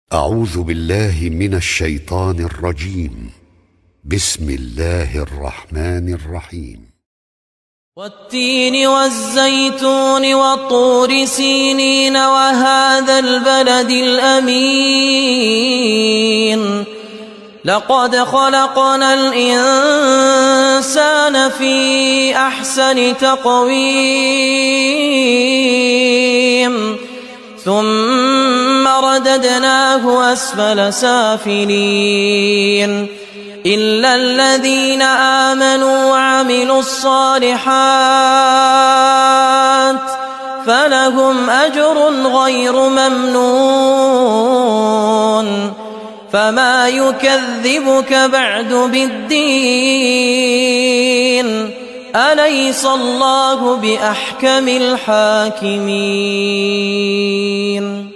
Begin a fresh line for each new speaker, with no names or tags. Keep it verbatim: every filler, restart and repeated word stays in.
أعوذ بالله من الشيطان الرجيم. بسم الله الرحمن الرحيم.
والتين والزيتون والطور سينين وهذا البلد الأمين لقد خلقنا الإنسان في أحسن تقويم ثم رددناه أسفل سافلين إلا الذين آمنوا وعملوا الصالحات فلهم أجر غير ممنون فما يكذبك بعد بالدين أليس الله بأحكم الحاكمين.